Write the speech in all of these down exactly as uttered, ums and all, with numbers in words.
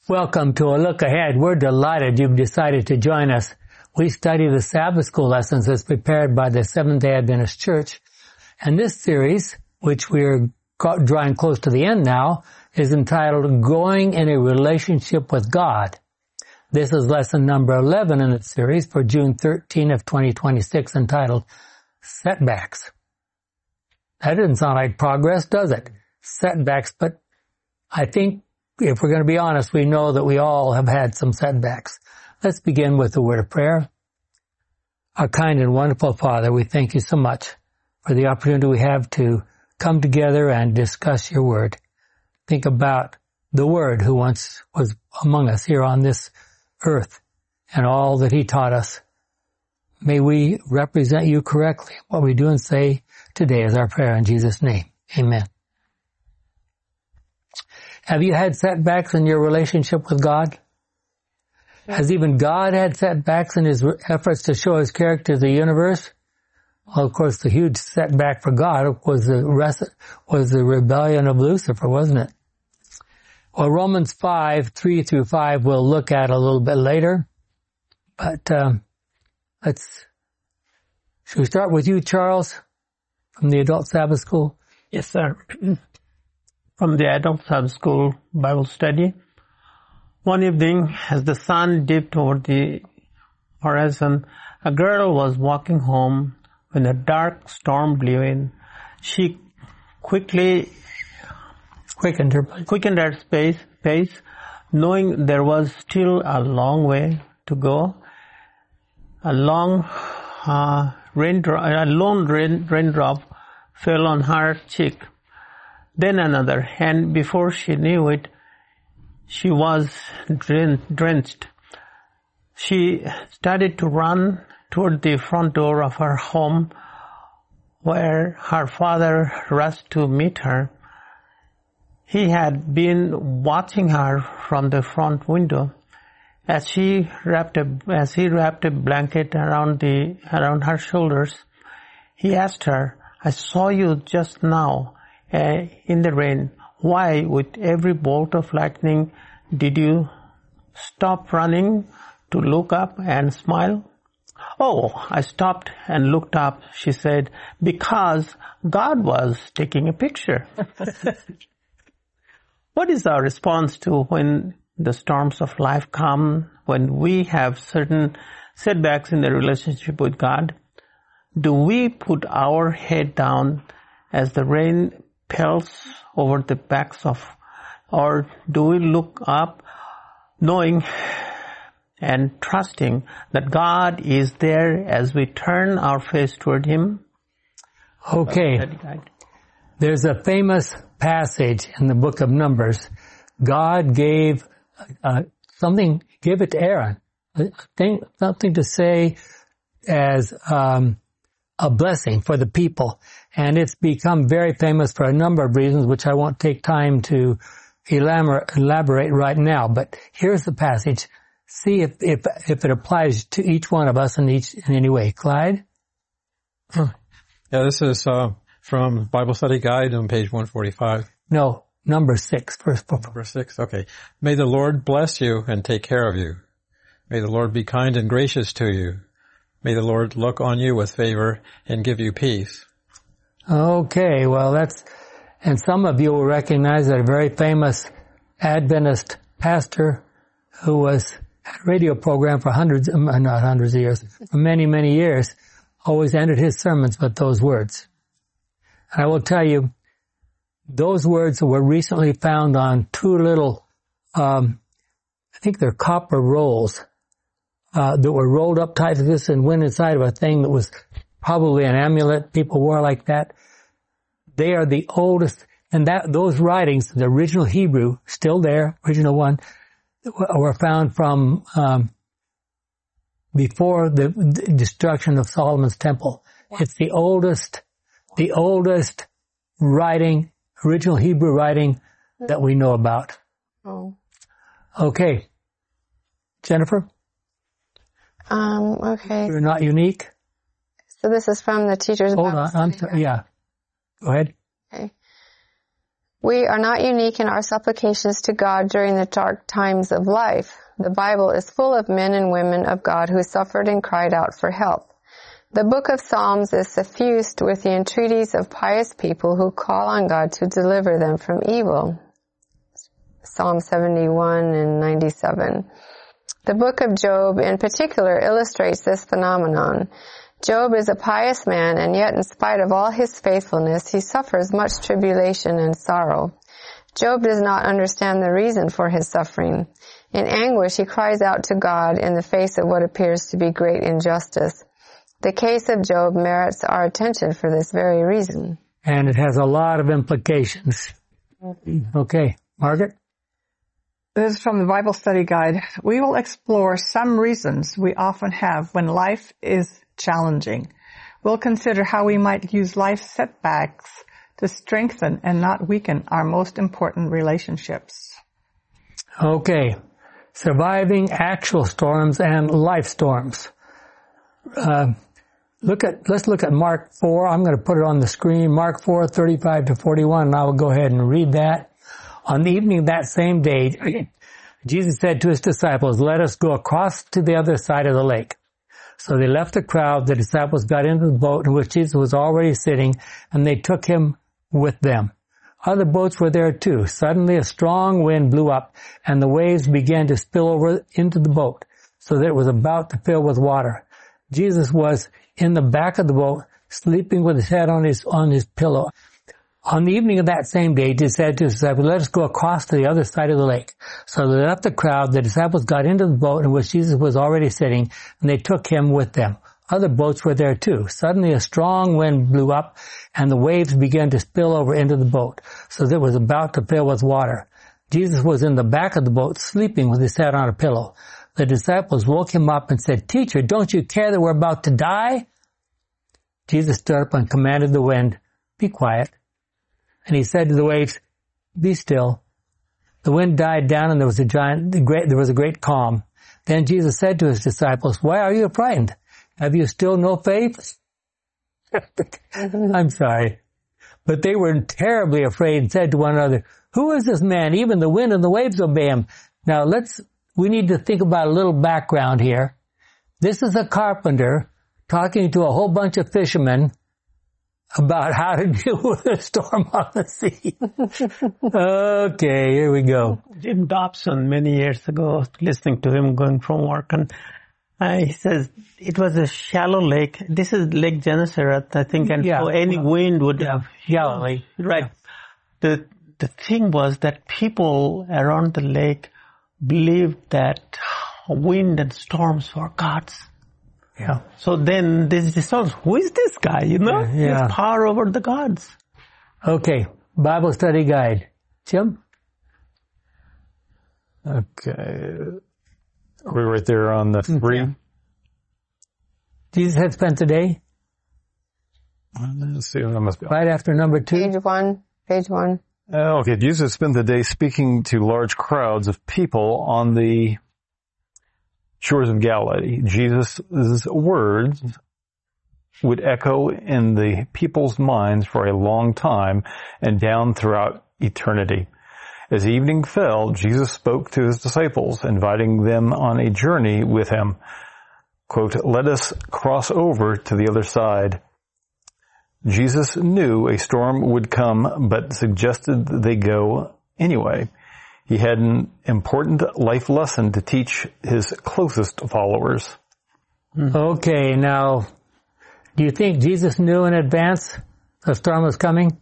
Welcome to A Look Ahead. We're delighted you've decided to join us. We study the Sabbath School lessons as prepared by the Seventh-day Adventist Church. And this series, which we're drawing close to the end now, is entitled Growing in a Relationship with God. This is lesson number eleven in the series for June thirteenth of twenty twenty-six, entitled Setbacks. That doesn't sound like progress, does it? Setbacks, but I think if we're going to be honest, we know that we all have had some setbacks. Let's begin with a word of prayer. Our kind and wonderful Father, we thank you so much for the opportunity we have to come together and discuss your word. Think about the Word who once was among us here on this earth and all that he taught us. May we represent you correctly. What we do and say today is our prayer in Jesus' name. Amen. Have you had setbacks in your relationship with God? Has even God had setbacks in his efforts to show his character to the universe? Well, of course, the huge setback for God was the rest, was the rebellion of Lucifer, wasn't it? Well, Romans five, three through five, we'll look at a little bit later. But um, let's, should we start with you, Charles, from the Adult Sabbath School? Yes, sir. From the Adult Sabbath School Bible study. One evening, as the sun dipped over the horizon, a girl was walking home when a dark storm blew in. She quickly quickened her quickened her pace, pace, knowing there was still a long way to go. A long uh, raindrop, a lone rain, raindrop fell on her cheek. Then another, and before she knew it, she was drenched. She started to run toward the front door of her home, where her father rushed to meet her. He had been watching her from the front window. As she wrapped a, as he wrapped a blanket around the, around her shoulders, he asked her, "I saw you just now uh, in the rain. Why, with every bolt of lightning, did you stop running to look up and smile?" "Oh, I stopped and looked up," she said, "because God was taking a picture." What is our response to when the storms of life come, when we have certain setbacks in the relationship with God? Do we put our head down as the rain pelts over the backs of, or do we look up knowing and trusting that God is there as we turn our face toward him? Okay. There's a famous passage in the book of Numbers. God gave uh, something, gave it to Aaron, thing, something to say as um, a blessing for the people. And it's become very famous for a number of reasons, which I won't take time to elaborate right now. But here's the passage. See if, if, if it applies to each one of us in each, in any way. Clyde? Yeah, this is, uh, from Bible Study Guide on page one forty-five. No, number six. First, number six, okay. May the Lord bless you and take care of you. May the Lord be kind and gracious to you. May the Lord look on you with favor and give you peace. Okay, well that's, and some of you will recognize that a very famous Adventist pastor who was had a radio program for hundreds, not hundreds of years, for many, many years, always ended his sermons with those words. And I will tell you, those words were recently found on two little, um, I think they're copper rolls, uh, that were rolled up tight like this and went inside of a thing that was probably an amulet people wore like that. They are the oldest, and that, those writings, the original Hebrew, still there, original one, were found from, um, before the destruction of Solomon's temple. It's the oldest, the oldest writing, original Hebrew writing that we know about. Oh. Okay. Jennifer? Um, okay. You're not unique? So this is from the Teacher's Hold Bible on. I'm sorry. Yeah. Go ahead. Okay. We are not unique in our supplications to God during the dark times of life. The Bible is full of men and women of God who suffered and cried out for help. The book of Psalms is suffused with the entreaties of pious people who call on God to deliver them from evil. Psalm seventy-one and ninety-seven. The book of Job in particular illustrates this phenomenon. Job is a pious man, and yet in spite of all his faithfulness, he suffers much tribulation and sorrow. Job does not understand the reason for his suffering. In anguish, he cries out to God in the face of what appears to be great injustice. The case of Job merits our attention for this very reason. And it has a lot of implications. Okay, Margaret? This is from the Bible Study Guide. We will explore some reasons we often have when life is challenging. We'll consider how we might use life setbacks to strengthen and not weaken our most important relationships. Okay. Surviving actual storms and life storms. Uh, look at, let's look at Mark four. I'm going to put it on the screen. Mark four, thirty-five to forty-one, and I will go ahead and read that. On the evening of that same day, Jesus said to his disciples, "Let us go across to the other side of the lake." So they left the crowd. The disciples got into the boat in which Jesus was already sitting, and they took him with them. Other boats were there too. Suddenly a strong wind blew up, and the waves began to spill over into the boat, so that it was about to fill with water. Jesus was in the back of the boat, sleeping with his head on his on his pillow. On the evening of that same day, Jesus said to his disciples, "Let us go across to the other side of the lake." So they left the crowd. The disciples got into the boat in which Jesus was already sitting, and they took him with them. Other boats were there too. Suddenly a strong wind blew up, and the waves began to spill over into the boat, so that it was about to fill with water. Jesus was in the back of the boat, sleeping with his head on a pillow. The disciples woke him up and said, "Teacher, don't you care that we're about to die?" Jesus stood up and commanded the wind, "Be quiet." And he said to the waves, "Be still." The wind died down, and there was a giant, great, there was a great calm. Then Jesus said to his disciples, "Why are you frightened? Have you still no faith?" I'm sorry. But they were terribly afraid and said to one another, "Who is this man? Even the wind and the waves obey him." Now let's, we need to think about a little background here. This is a carpenter talking to a whole bunch of fishermen about how to deal with a storm on the sea. Okay, here we go. Jim Dobson, many years ago, listening to him going from work, and uh, he says it was a shallow lake. This is Lake Gennesaret, I think, and yeah, so any well, wind would yeah, have... Galilee. Right. Yeah. The, the thing was that people around the lake believed that wind and storms were gods. Yeah. So then this is who is this guy, you know? Yeah. He has power over the gods. Okay. Bible study guide. Jim? Okay. Are we right there on the three? Yeah. Jesus had spent the day? Let's see. I must be right after number two. Page one. Page one. Uh, okay. Jesus spent the day speaking to large crowds of people on the shores of Galilee. Jesus' words would echo in the people's minds for a long time and down throughout eternity. As evening fell, Jesus spoke to his disciples, inviting them on a journey with him. Quote, "Let us cross over to the other side." Jesus knew a storm would come, but suggested they go anyway. He had an important life lesson to teach his closest followers. Okay, now, do you think Jesus knew in advance the storm was coming?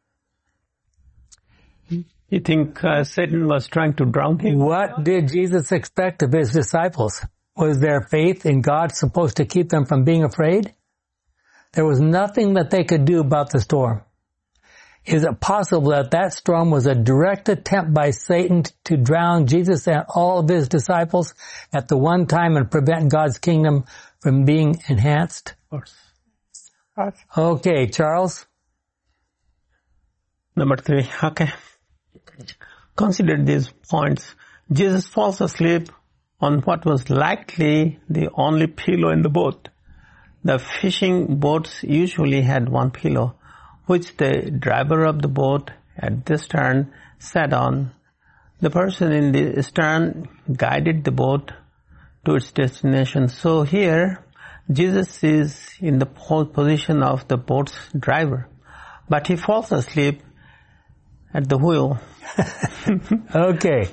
You think uh, Satan was trying to drown him? What did Jesus expect of his disciples? Was their faith in God supposed to keep them from being afraid? There was nothing that they could do about the storm. Is it possible that that storm was a direct attempt by Satan to drown Jesus and all of his disciples at the one time and prevent God's kingdom from being enhanced? Of course. Okay, Charles? Number three. Okay. Consider these points. Jesus falls asleep on what was likely the only pillow in the boat. The fishing boats usually had one pillow, which the driver of the boat at the stern sat on. The person in the stern guided the boat to its destination. So here, Jesus is in the position of the boat's driver, but he falls asleep at the wheel. Okay.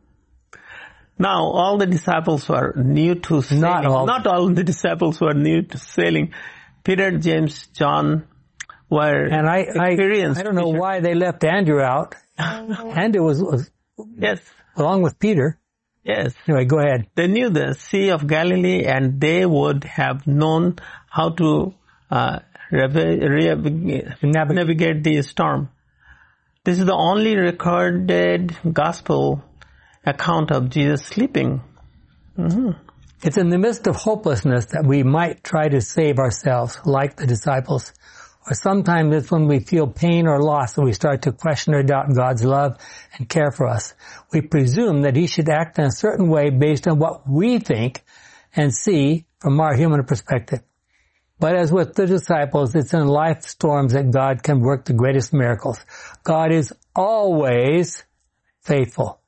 Now, all the disciples were new to sailing. Not all. Not all the disciples were new to sailing. Peter, James, John were And I, I, experienced. I don't know fisher- why they left Andrew out. Andrew was, was Yes, along with Peter. yes. Anyway, go ahead. They knew the Sea of Galilee, and they would have known how to uh, revi- re- Navig- navigate the storm. This is the only recorded gospel account of Jesus sleeping. It's in the midst of hopelessness that we might try to save ourselves, like the disciples. Or sometimes it's when we feel pain or loss that we start to question or doubt God's love and care for us. We presume that He should act in a certain way based on what we think and see from our human perspective. But as with the disciples, it's in life storms that God can work the greatest miracles. God is always faithful.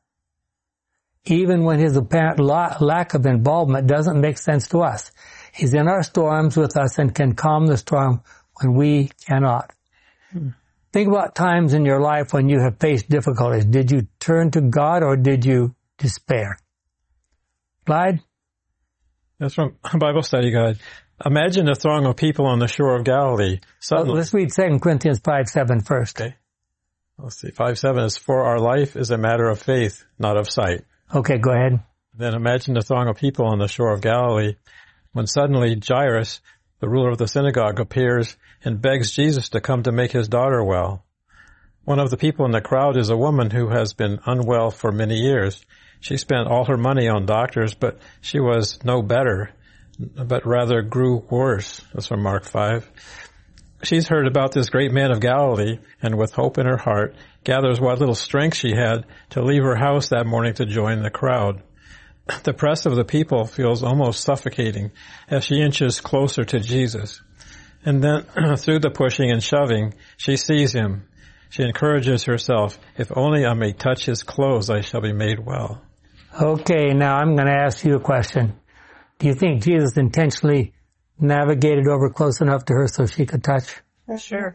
Even when His apparent la- lack of involvement doesn't make sense to us. He's in our storms with us and can calm the storm when we cannot. Hmm. Think about times in your life when you have faced difficulties. Did you turn to God or did you despair? Clyde? That's from Bible Study Guide. Imagine a throng of people on the shore of Galilee. Suddenly, Well, let's read Second Corinthians five seven first. okay. Let's see. five seven is, for our life is a matter of faith, not of sight. Okay, go ahead. Then imagine a throng of people on the shore of Galilee when suddenly Jairus, the ruler of the synagogue, appears and begs Jesus to come to make his daughter well. One of the people in the crowd is a woman who has been unwell for many years. She spent all her money on doctors, but she was no better, but rather grew worse. That's from Mark five. She's heard about this great man of Galilee, and with hope in her heart, gathers what little strength she had to leave her house that morning to join the crowd. The press of the people feels almost suffocating as she inches closer to Jesus. And then, through the pushing and shoving, she sees him. She encourages herself, if only I may touch his clothes, I shall be made well. Okay, now I'm going to ask you a question. Do you think Jesus intentionally navigated over close enough to her so she could touch? Sure.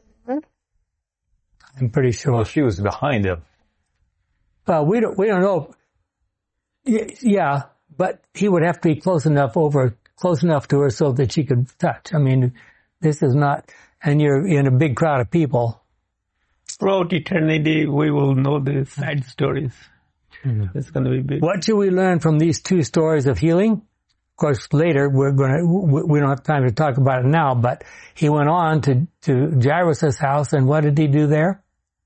I'm pretty sure. Well, she was behind him. Well, we don't, we don't know. Y- Yeah, but he would have to be close enough over, close enough to her so that she could touch. I mean, this is not, and you're in a big crowd of people. Throughout eternity, we will know the side stories. Mm-hmm. It's going to be big. What should we learn from these two stories of healing? Of course, later we're going to, we don't have time to talk about it now, but he went on to, to Jairus' house, and what did he do there?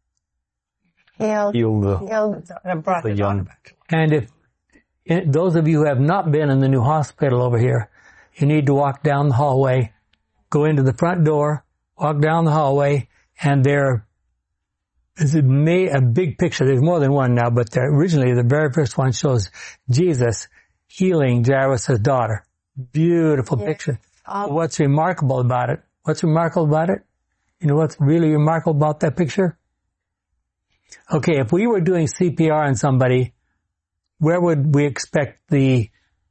Healed, Healed the, healed the young. And if it, those of you who have not been in the new hospital over here, you need to walk down the hallway, go into the front door, walk down the hallway, and there is a, a big picture. There's more than one now, but there, originally the very first one shows Jesus healing Jairus' daughter. Beautiful yes. picture. Um, What's remarkable about it? What's remarkable about it? You know what's really remarkable about that picture? Okay, if we were doing C P R on somebody, where would we expect the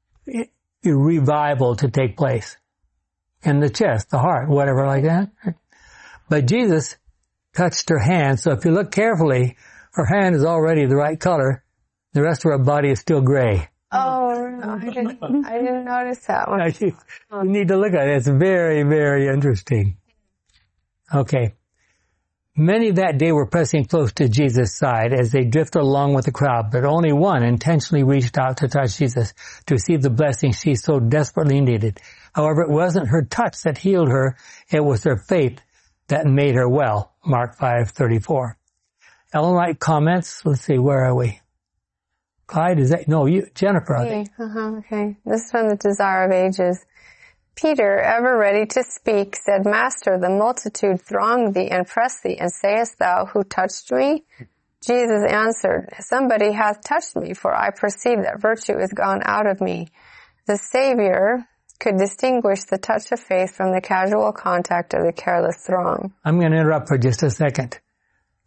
revival to take place? In the chest, the heart, whatever like that. But Jesus touched her hand, so if you look carefully, her hand is already the right color. The rest of her body is still gray. Oh, no, I didn't, I didn't notice that one. You need to look at it. It's very, very interesting. Okay. Many that day were pressing close to Jesus' side as they drifted along with the crowd, but only one intentionally reached out to touch Jesus to receive the blessing she so desperately needed. However, it wasn't her touch that healed her. It was her faith that made her well. Mark five thirty-four. Ellen White comments. Let's see, where are we? Clyde, is that, no, you, Jennifer, I think. Okay, uh-huh, okay. This is from the Desire of Ages. Peter, ever ready to speak, said, Master, the multitude throng thee and press thee, and sayest thou, who touched me? Jesus answered, Somebody hath touched me, for I perceive that virtue is gone out of me. The Savior could distinguish the touch of faith from the casual contact of the careless throng. I'm going to interrupt for just a second.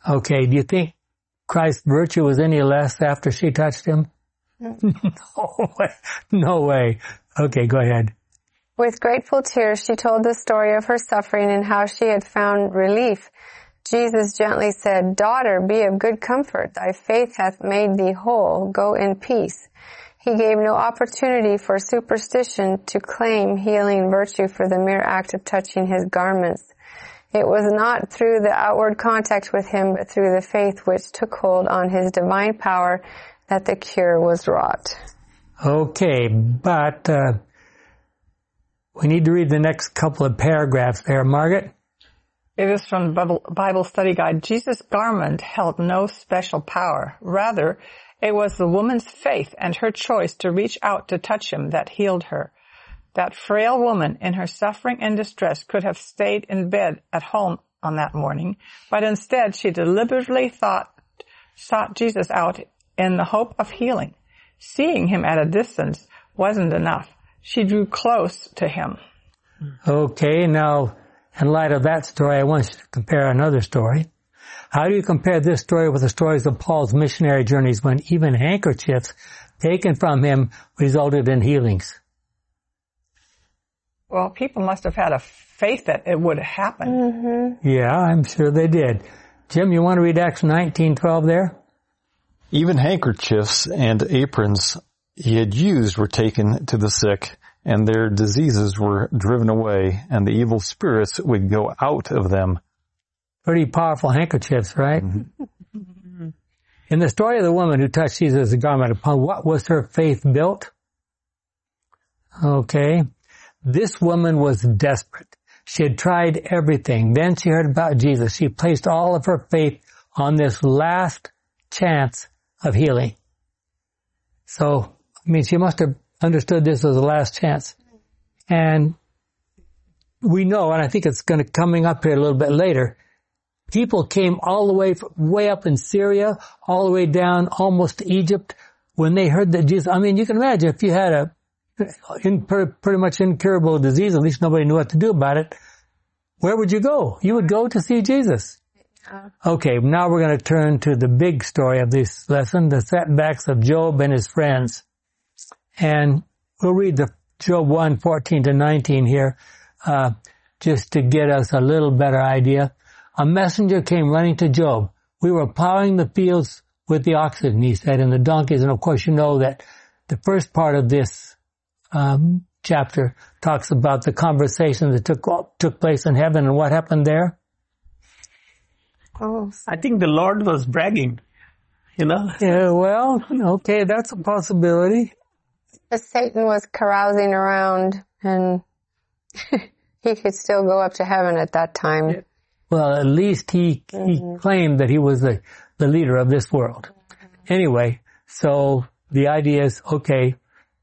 Okay, do you think Christ's virtue was any less after she touched him? No way. No way. Okay, go ahead. With grateful tears, she told the story of her suffering and how she had found relief. Jesus gently said, "Daughter, be of good comfort. Thy faith hath made thee whole. Go in peace." He gave no opportunity for superstition to claim healing virtue for the mere act of touching his garments. It was not through the outward contact with him, but through the faith which took hold on his divine power that the cure was wrought. Okay, but uh, we need to read the next couple of paragraphs there, Margaret. It is from the Bible Study Guide. Jesus' garment held no special power. Rather, it was the woman's faith and her choice to reach out to touch him that healed her. That frail woman in her suffering and distress could have stayed in bed at home on that morning, but instead she deliberately thought, sought Jesus out in the hope of healing. Seeing him at a distance wasn't enough. She drew close to him. Okay, now, in light of that story, I want you to compare another story. How do you compare this story with the stories of Paul's missionary journeys when even handkerchiefs taken from him resulted in healings? Well, people must have had a faith that it would happen. Mm-hmm. Yeah, I'm sure they did. Jim, you want to read Acts nineteen twelve there? Even handkerchiefs and aprons he had used were taken to the sick, and their diseases were driven away, and the evil spirits would go out of them. Pretty powerful handkerchiefs, right? Mm-hmm. In the story of the woman who touched Jesus' garment, upon what was her faith built? Okay. This woman was desperate. She had tried everything. Then she heard about Jesus. She placed all of her faith on this last chance of healing. So, I mean, she must have understood this as the last chance. And we know, and I think it's going to coming up here a little bit later, people came all the way, from, way up in Syria, all the way down almost to Egypt when they heard that Jesus, I mean, you can imagine if you had a in, pretty much incurable disease, at least nobody knew what to do about it, where would you go? You would go to see Jesus. Okay, now we're going to turn to the big story of this lesson, the setbacks of Job and his friends. And we'll read the Job one, fourteen to nineteen here, uh, just to get us a little better idea. A messenger came running to Job. We were plowing the fields with the oxen, he said, and the donkeys. And of course, you know that the first part of this um, chapter talks about the conversation that took took place in heaven and what happened there. Oh, I think the Lord was bragging, you know. Yeah, well, okay, that's a possibility. Satan was carousing around, and he could still go up to heaven at that time. Yeah. Well, at least he, he mm-hmm. claimed that he was the, the leader of this world. Mm-hmm. Anyway, so the idea is, okay,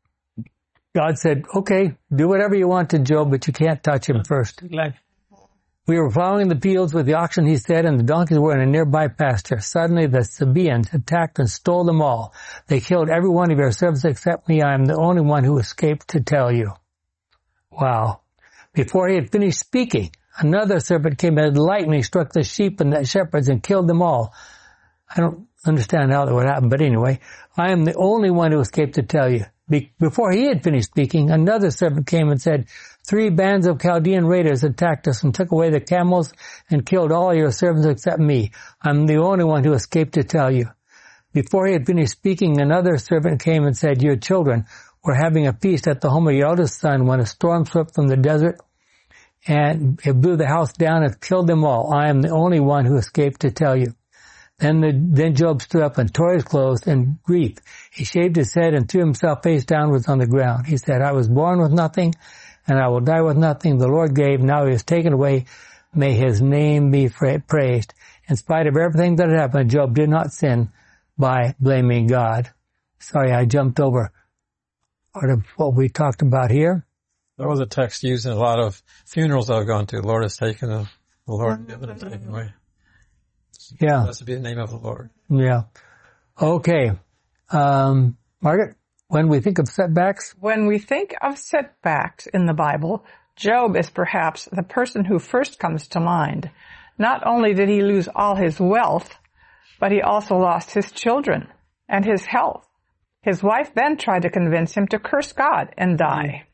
God said, okay, do whatever you want to Job, but you can't touch him first. Like, we were plowing the fields with the oxen, he said, and the donkeys were in a nearby pasture. Suddenly the Sabaeans attacked and stole them all. They killed every one of your servants except me. I am the only one who escaped to tell you. Wow. Before he had finished speaking, another serpent came and lightning struck the sheep and the shepherds and killed them all. I don't understand how that would happen, but anyway, I am the only one who escaped to tell you. Be- before he had finished speaking, another serpent came and said, three bands of Chaldean raiders attacked us and took away the camels and killed all your servants except me. I'm the only one who escaped to tell you. Before he had finished speaking, another servant came and said, your children were having a feast at the home of your eldest son when a storm swept from the desert and it blew the house down and killed them all. I am the only one who escaped to tell you. Then the, then Job stood up and tore his clothes in grief. He shaved his head and threw himself face downwards on the ground. He said, I was born with nothing and I will die with nothing. The Lord gave, now he has taken away. May his name be praised. In spite of everything that had happened, Job did not sin by blaming God. Sorry, I jumped over part of what we talked about here. That was a text used in a lot of funerals I've gone to. The Lord has taken, a, the Lord given and taken away. Yeah. That to be the name of the Lord. Yeah. Okay. Um, Margaret, when we think of setbacks? When we think of setbacks in the Bible, Job is perhaps the person who first comes to mind. Not only did he lose all his wealth, but he also lost his children and his health. His wife then tried to convince him to curse God and die.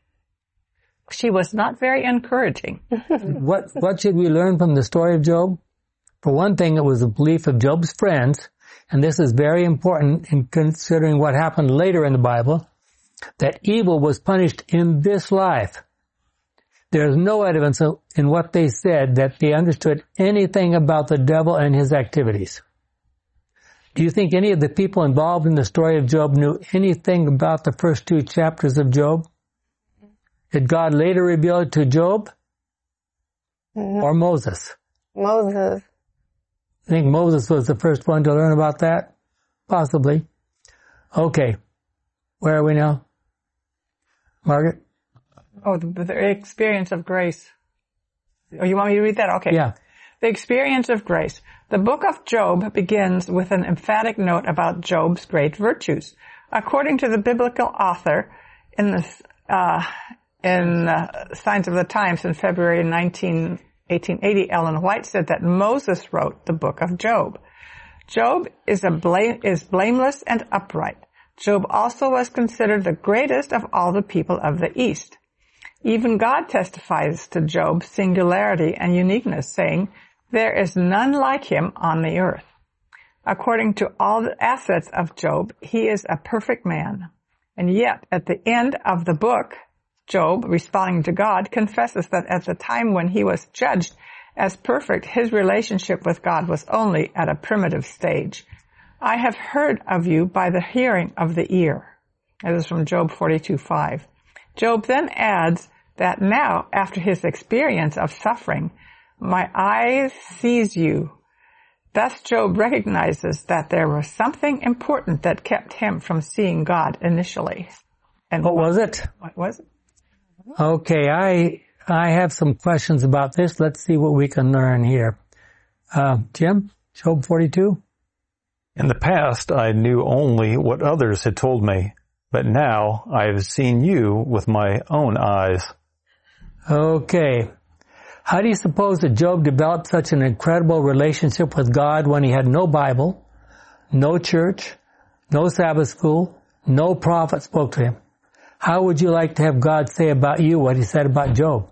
She was not very encouraging. What, what should we learn from the story of Job? For one thing, it was the belief of Job's friends, and this is very important in considering what happened later in the Bible, that evil was punished in this life. There's no evidence in what they said that they understood anything about the devil and his activities. Do you think any of the people involved in the story of Job knew anything about the first two chapters of Job? Did God later reveal it to Job? Mm-hmm. Or Moses? Moses. I think Moses was the first one to learn about that? Possibly. Okay. Where are we now? Margaret? Oh, the, the experience of grace. Oh, you want me to read that? Okay. Yeah. The experience of grace. The book of Job begins with an emphatic note about Job's great virtues. According to the biblical author in the uh, in uh, Signs of the Times in February nineteen, eighteen eighty, Ellen White said that Moses wrote the book of Job. Job is a blame, is blameless and upright. Job also was considered the greatest of all the people of the East. Even God testifies to Job's singularity and uniqueness, saying, "There is none like him on the earth." According to all the assets of Job, he is a perfect man. And yet, at the end of the book, Job, responding to God, confesses that at the time when he was judged as perfect, his relationship with God was only at a primitive stage. "I have heard of you by the hearing of the ear." This is from Job forty-two five. Job then adds that now, after his experience of suffering, "My eye sees you." Thus Job recognizes that there was something important that kept him from seeing God initially. And what was it? What was it? Okay, I I have some questions about this. Let's see what we can learn here. Uh, Jim, Job forty-two? In the past, I knew only what others had told me, but now I have seen you with my own eyes. Okay. How do you suppose that Job developed such an incredible relationship with God when he had no Bible, no church, no Sabbath school, no prophet spoke to him? How would you like to have God say about you what he said about Job?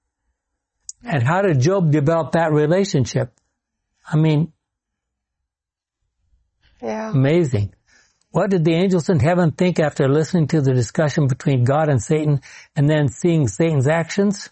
And how did Job develop that relationship? I mean, yeah. Amazing. What did the angels in heaven think after listening to the discussion between God and Satan and then seeing Satan's actions?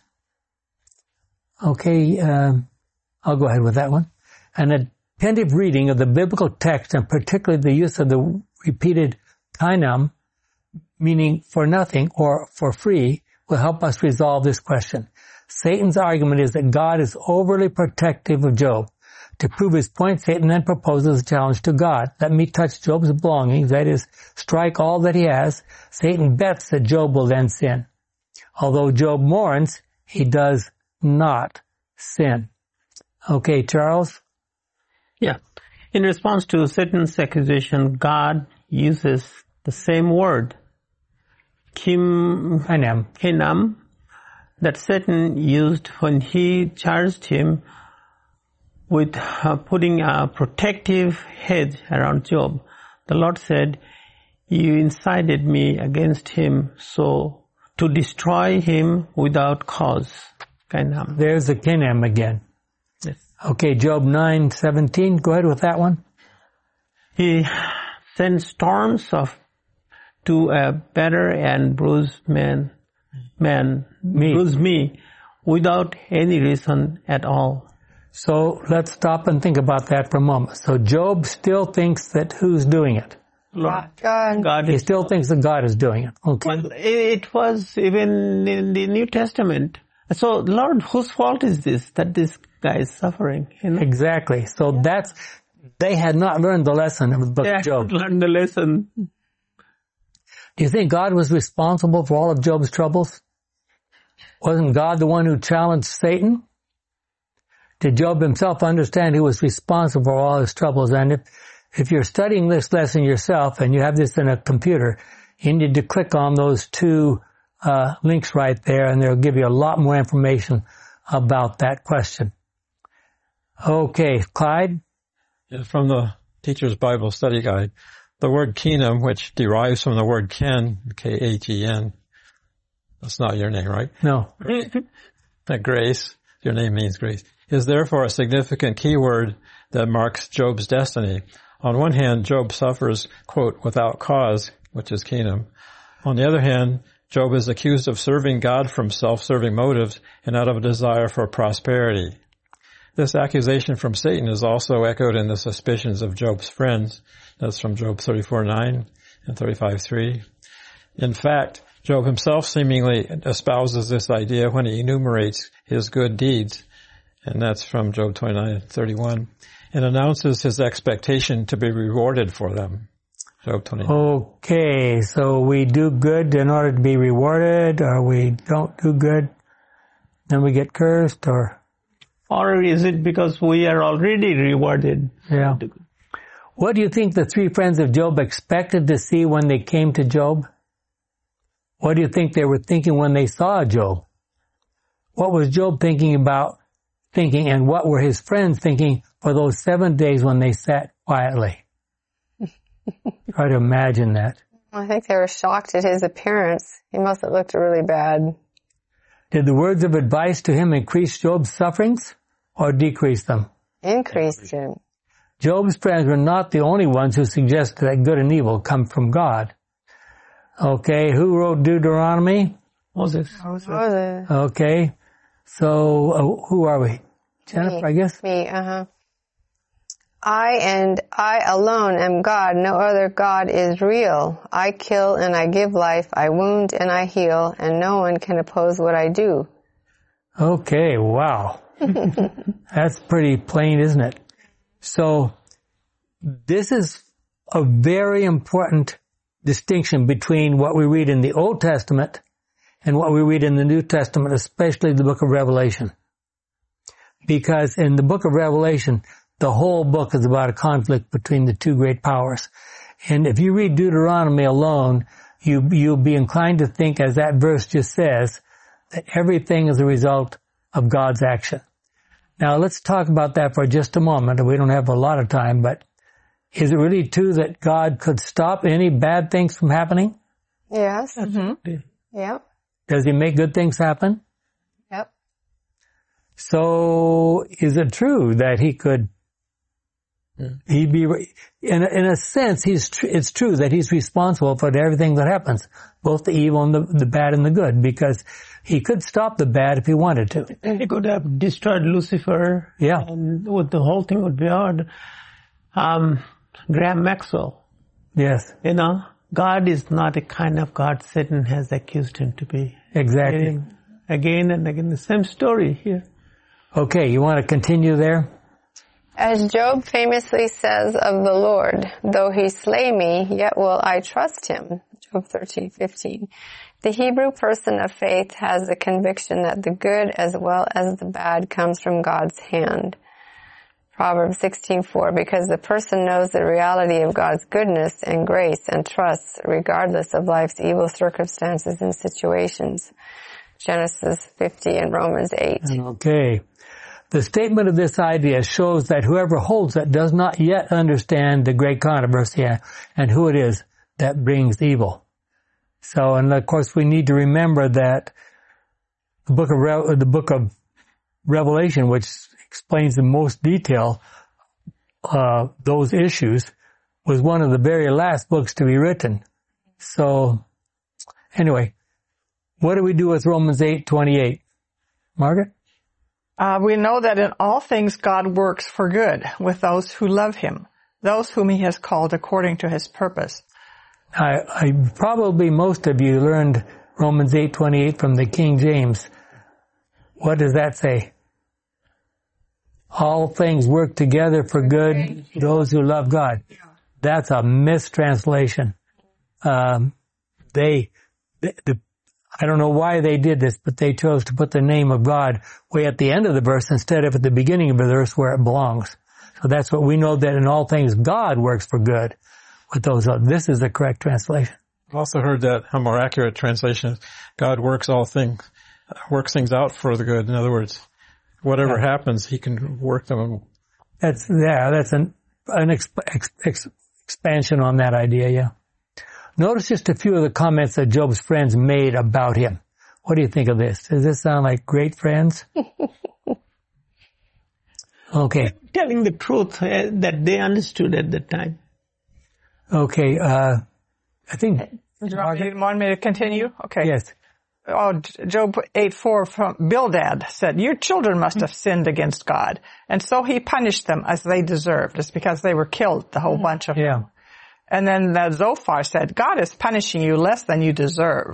Okay, uh, I'll go ahead with that one. An attentive reading of the biblical text, and particularly the use of the repeated kainam, meaning for nothing or for free, will help us resolve this question. Satan's argument is that God is overly protective of Job. To prove his point, Satan then proposes a challenge to God. Let me touch Job's belongings, that is, strike all that he has. Satan bets that Job will then sin. Although Job mourns, he does not sin. Okay, Charles? Yeah. In response to Satan's accusation, God uses the same word, kim, Kainam. Kainam, that Satan used when he charged him with uh, putting a protective hedge around Job. The Lord said, "You incited me against him, so to destroy him without cause." Kainam. There's the Kainam again. Yes. Okay, Job nine seventeen. Go ahead with that one. He sent storms of to a better and bruised man, man, me. bruised me, without any reason at all. So let's stop and think about that for a moment. So Job still thinks that who's doing it? Lord, God. God He is, still thinks that God is doing it. Okay. well, it was even in the New Testament. So, Lord, whose fault is this, that this guy is suffering? You know? Exactly. So that's, they had not learned the lesson of the book They of Job. had learned the lesson. Do you think God was responsible for all of Job's troubles? Wasn't God the one who challenged Satan? Did Job himself understand who was responsible for all his troubles? And if, if you're studying this lesson yourself and you have this in a computer, you need to click on those two uh, links right there, and they'll give you a lot more information about that question. Okay, Clyde? From the Teacher's Bible Study Guide, the word kingdom, which derives from the word Ken, K H E N, that's not your name, right? No. That Grace, your name means grace, is therefore a significant key word that marks Job's destiny. On one hand, Job suffers, quote, without cause, which is kingdom. On the other hand, Job is accused of serving God from self-serving motives and out of a desire for prosperity. This accusation from Satan is also echoed in the suspicions of Job's friends. That's from Job thirty-four nine and thirty-five three. In fact, Job himself seemingly espouses this idea when he enumerates his good deeds, and that's from Job twenty-nine thirty-one, and announces his expectation to be rewarded for them. Job twenty-nine. Okay, so we do good in order to be rewarded, or we don't do good, then we get cursed, or... Or is it because we are already rewarded? Yeah. What do you think the three friends of Job expected to see when they came to Job? What do you think they were thinking when they saw Job? What was Job thinking about thinking, and what were his friends thinking for those seven days when they sat quietly? Try to imagine that. I think they were shocked at his appearance. He must have looked really bad. Did the words of advice to him increase Job's sufferings or decrease them? Increased him. Job's friends were not the only ones who suggested that good and evil come from God. Okay, who wrote Deuteronomy? Moses. Moses. Okay, so uh, who are we? Jennifer, Me. I guess? Me, uh-huh. I and I alone am God. No other God is real. I kill and I give life. I wound and I heal, and no one can oppose what I do. Okay, wow. That's pretty plain, isn't it? So this is a very important distinction between what we read in the Old Testament and what we read in the New Testament, especially the book of Revelation. Because in the book of Revelation, the whole book is about a conflict between the two great powers. And if you read Deuteronomy alone, you, you'll be inclined to think, as that verse just says, that everything is a result of God's action. Now let's talk about that for just a moment. We don't have a lot of time, but is it really true that God could stop any bad things from happening? Yes. Mm-hmm. Yep. Does he make good things happen? Yep. So is it true that he could He'd be, in a, in a sense, he's tr- it's true that he's responsible for everything that happens, both the evil and the, the bad and the good, because he could stop the bad if he wanted to. He could have destroyed Lucifer. Yeah. And the whole thing would be out. Um, Graham Maxwell. Yes. You know, God is not the kind of God Satan has accused him to be. Exactly. Again, again and again, the same story here. Okay, you want to continue there? As Job famously says of the Lord, though he slay me, yet will I trust him. Job thirteen fifteen. The Hebrew person of faith has the conviction that the good as well as the bad comes from God's hand. Proverbs sixteen four, because the person knows the reality of God's goodness and grace and trusts regardless of life's evil circumstances and situations. Genesis fifty and Romans eight. Okay. The statement of this idea shows that whoever holds it does not yet understand the great controversy and who it is that brings evil. So, and of course, we need to remember that the book of Re- the book of Revelation, which explains in most detail uh, those issues, was one of the very last books to be written. So, anyway, what do we do with Romans eight twenty-eight, Margaret? Uh, we know that in all things God works for good with those who love him, those whom he has called according to his purpose. I, I probably most of you learned Romans eight twenty-eight from the King James. What does that say? All things work together for good, those who love God. That's a mistranslation. Um, they, the, the I don't know why they did this, but they chose to put the name of God way at the end of the verse instead of at the beginning of the verse where it belongs. So that's what we know, that in all things God works for good with those. This is the correct translation. I've also heard that a more accurate translation is God works all things, works things out for the good. In other words, whatever yeah. happens, he can work them That's, yeah, that's an, an exp, ex, ex, expansion on that idea, yeah. Notice just a few of the comments that Job's friends made about him. What do you think of this? Does this sound like great friends? Okay. Telling the truth uh, that they understood at the time. Okay, uh, I think... You want me, want me to continue? Okay. Yes. Oh, Job eight four from Bildad said, your children must have sinned against God. And so he punished them as they deserved. It's because they were killed, the whole bunch of Yeah. them. And then uh, Zophar said, God is punishing you less than you deserve.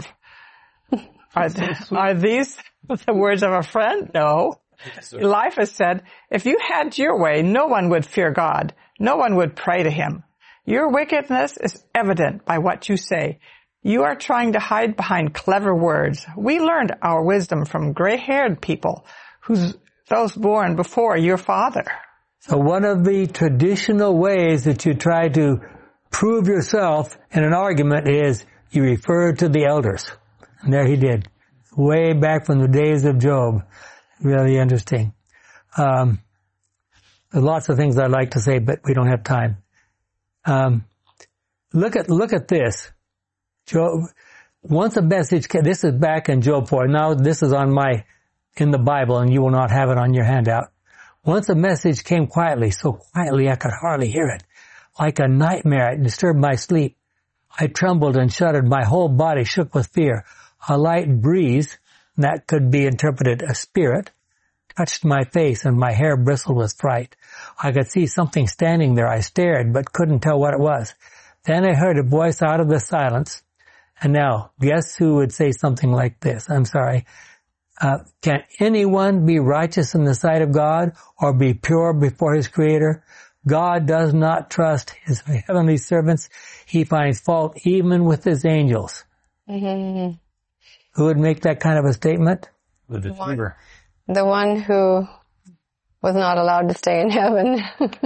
Are, th- are these the words of a friend? No. Eliphaz said, if you had your way, no one would fear God. No one would pray to him. Your wickedness is evident by what you say. You are trying to hide behind clever words. We learned our wisdom from gray-haired people, who's those born before your father. So one of the traditional ways that you try to prove yourself in an argument is you refer to the elders. And there he did. Way back from the days of Job. Really interesting. Um, there's lots of things I'd like to say, but we don't have time. Um, look at, look at this. Job, once a message came, this is back in Job four. Now this is on my, in the Bible, and you will not have it on your handout. Once a message came quietly, so quietly I could hardly hear it. Like a nightmare, it disturbed my sleep. I trembled and shuddered. My whole body shook with fear. A light breeze, that could be interpreted a spirit, touched my face and my hair bristled with fright. I could see something standing there. I stared, but couldn't tell what it was. Then I heard a voice out of the silence. And now, guess who would say something like this? I'm sorry. Uh, can anyone be righteous in the sight of God or be pure before his Creator? God does not trust his heavenly servants. He finds fault even with his angels. Mm-hmm. Who would make that kind of a statement? The deceiver. The one who was not allowed to stay in heaven.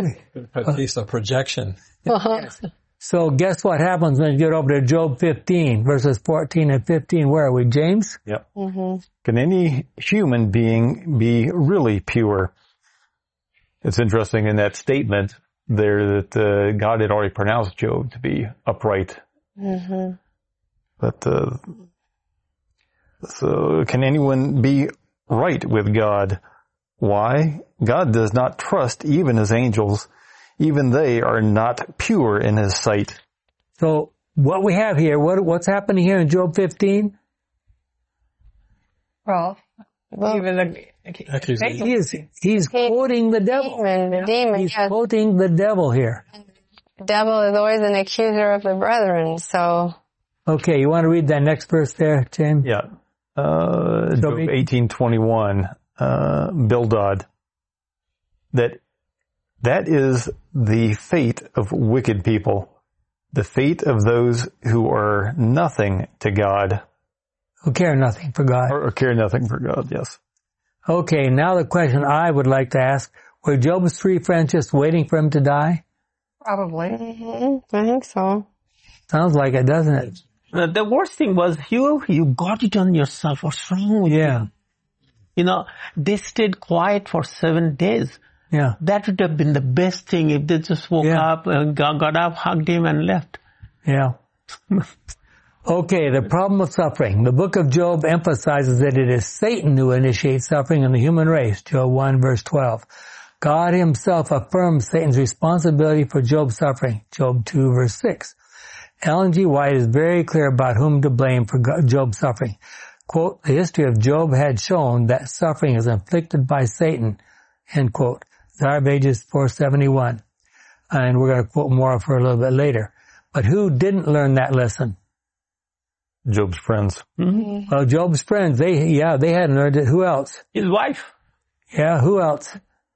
At least a projection. Uh-huh. So guess what happens when you get over to Job fifteen, verses fourteen and fifteen? Where are we, James? Yep. Mm-hmm. Can any human being be really pure? It's interesting in that statement there that uh, God had already pronounced Job to be upright. Mm-hmm. But uh, so can anyone be right with God? Why? God does not trust even his angels. Even they are not pure in his sight. So what we have here, what, what's happening here in Job fifteen? Well, Well, even the, Accusation. He is, he's quoting the devil. demon, the demon, He's yes. quoting the devil here. The devil is always an accuser of the brethren, so. Okay, you want to read that next verse there, James? Yeah. Uh, Job eighteen twenty-one, uh, Bildad. That, that is the fate of wicked people. The fate of those who are nothing to God. Who care nothing for God. Or, or care nothing for God, yes. Okay, now the question I would like to ask, were Job's three friends just waiting for him to die? probably. Mm-hmm. I think so. Sounds like it, doesn't it? Uh, the worst thing was, you, you got it on yourself. What's wrong with Yeah, you? You know, they stayed quiet for seven days. yeah. That would have been the best thing if they just woke Yeah. up, and got, got up, hugged him, and left. Yeah. Okay, the problem of suffering. The book of Job emphasizes that it is Satan who initiates suffering in the human race, Job one verse twelve. God himself affirms Satan's responsibility for Job's suffering, Job two verse six. Ellen G. White is very clear about whom to blame for Job's suffering. Quote, the history of Job had shown that suffering is inflicted by Satan, end quote. Desire of Ages four seventy-one. And we're going to quote more of her a little bit later. But who didn't learn that lesson? Job's friends. Mm-hmm. Well, Job's friends, they, yeah, they hadn't learned it. Who else? His wife. Yeah, who else?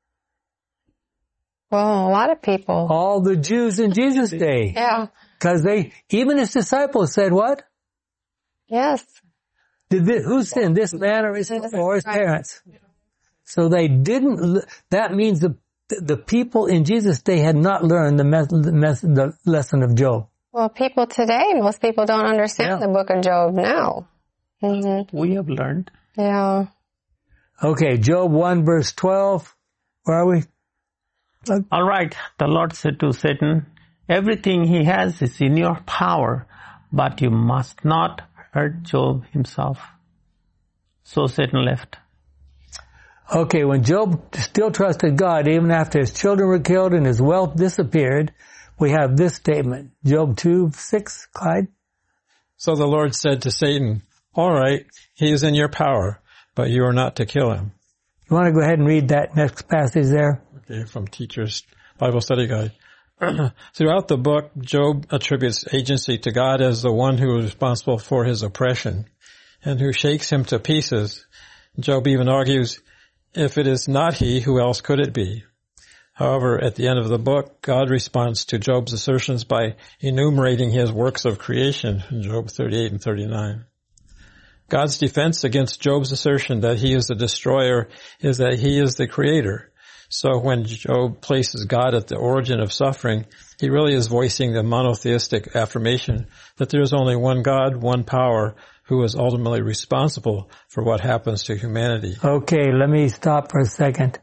Well, a lot of people. All the Jews in Jesus' day. Yeah. Because they, even his disciples said what? Yes. Did this, who sinned, this man or his, or his parents? So they didn't, that means the, the people in Jesus' day had not learned the, mes, the, mes, the lesson of Job. Well, people today, most people don't understand Yeah. the book of Job now. Mm-hmm. We have learned. Yeah. Okay, Job one verse twelve. Where are we? All right, the Lord said to Satan, everything he has is in your power, but you must not hurt Job himself. So Satan left. Okay, when Job still trusted God, even after his children were killed and his wealth disappeared, we have this statement. Job two six, Clyde? So the Lord said to Satan, all right, he is in your power, but you are not to kill him. You want to go ahead and read that next passage there? Okay, from Teacher's Bible Study Guide. Throughout the book, Job attributes agency to God as the one who is responsible for his oppression and who shakes him to pieces. Job even argues, if it is not he, who else could it be? However, at the end of the book, God responds to Job's assertions by enumerating his works of creation in Job thirty-eight and thirty-nine. God's defense against Job's assertion that he is the destroyer is that he is the creator. So when Job places God at the origin of suffering, he really is voicing the monotheistic affirmation that there is only one God, one power, who is ultimately responsible for what happens to humanity. Okay, let me stop for a second.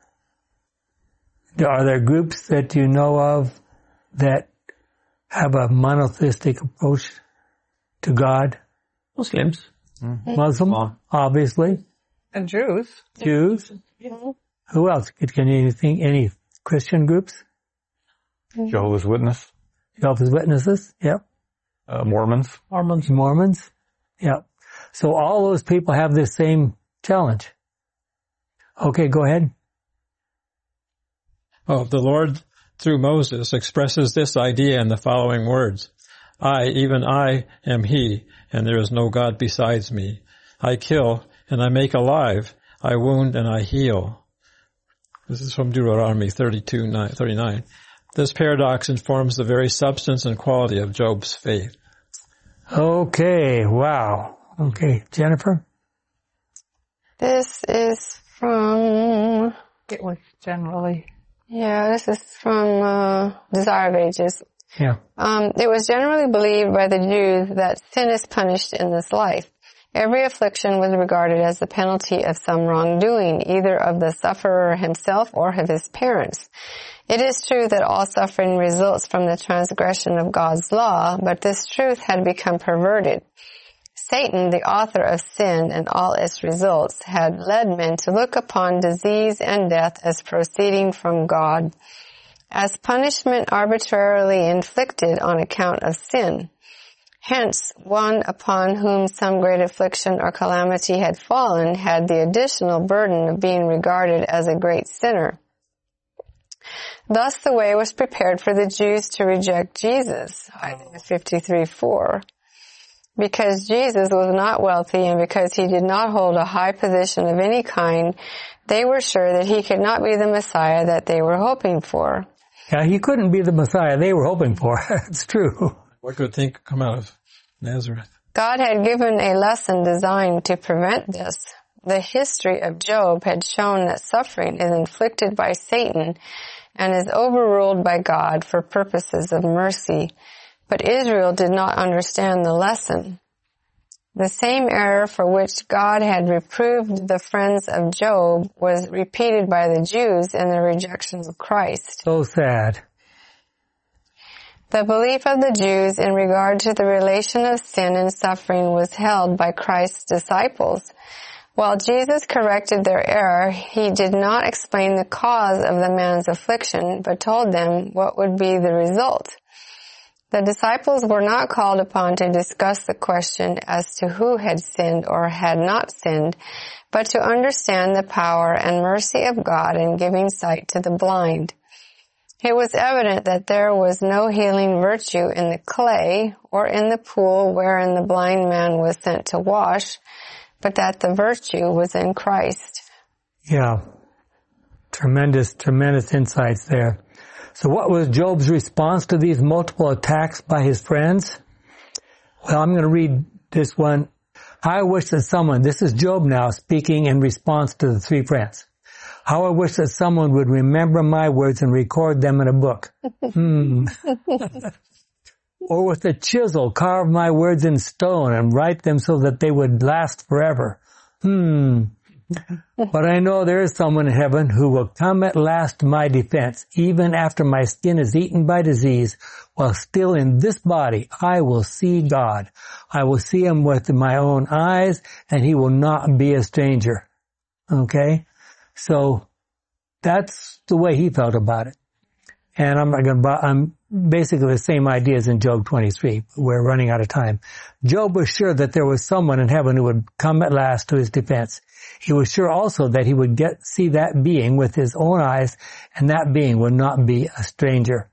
Are there groups that you know of that have a monotheistic approach to God? Muslims. Mm-hmm. Muslim, obviously. And Jews. Jews. Yeah. Who else? Can you think any Christian groups? Jehovah's Witness. Jehovah's Witnesses, yep. Uh, Mormons. Mormons. Mormons, yep. So all those people have this same challenge. Okay, go ahead. Oh, the Lord, through Moses, expresses this idea in the following words. I, even I, am he, and there is no God besides me. I kill, and I make alive. I wound, and I heal. This is from Deuteronomy thirty-two, thirty-nine. This paradox informs the very substance and quality of Job's faith. Okay, wow. Okay, Jennifer? This is from... It was generally... Yeah, this is from uh, Desire of Ages. Yeah. Um, it was generally believed by the Jews that sin is punished in this life. Every affliction was regarded as the penalty of some wrongdoing, either of the sufferer himself or of his parents. It is true that all suffering results from the transgression of God's law, but this truth had become perverted. Satan, the author of sin and all its results, had led men to look upon disease and death as proceeding from God, as punishment arbitrarily inflicted on account of sin. Hence, one upon whom some great affliction or calamity had fallen had the additional burden of being regarded as a great sinner. Thus the way was prepared for the Jews to reject Jesus, Isaiah fifty-three four. Because Jesus was not wealthy and because he did not hold a high position of any kind, they were sure that he could not be the Messiah that they were hoping for. Yeah, he couldn't be the Messiah they were hoping for. It's true. What good thing could come out of Nazareth? God had given a lesson designed to prevent this. The history of Job had shown that suffering is inflicted by Satan and is overruled by God for purposes of mercy. But Israel did not understand the lesson. The same error for which God had reproved the friends of Job was repeated by the Jews in their rejection of Christ. So sad. The belief of the Jews in regard to the relation of sin and suffering was held by Christ's disciples. While Jesus corrected their error, he did not explain the cause of the man's affliction, but told them what would be the result. The disciples were not called upon to discuss the question as to who had sinned or had not sinned, but to understand the power and mercy of God in giving sight to the blind. It was evident that there was no healing virtue in the clay or in the pool wherein the blind man was sent to wash, but that the virtue was in Christ. Yeah. Tremendous, tremendous insights there. So what was Job's response to these multiple attacks by his friends? Well, I'm going to read this one. I wish that someone, this is Job now speaking in response to the three friends. How I wish that someone would remember my words and record them in a book. Hmm. Or with a chisel carve my words in stone and write them so that they would last forever. Hmm. But I know there is someone in heaven who will come at last to my defense, even after my skin is eaten by disease, while still in this body I will see God. I will see him with my own eyes, and he will not be a stranger. Okay? So, that's the way he felt about it. And I'm not going to, I'm basically the same ideas in Job twenty-three. We're running out of time. Job was sure that there was someone in heaven who would come at last to his defense. He was sure also that he would get, see that being with his own eyes, and that being would not be a stranger.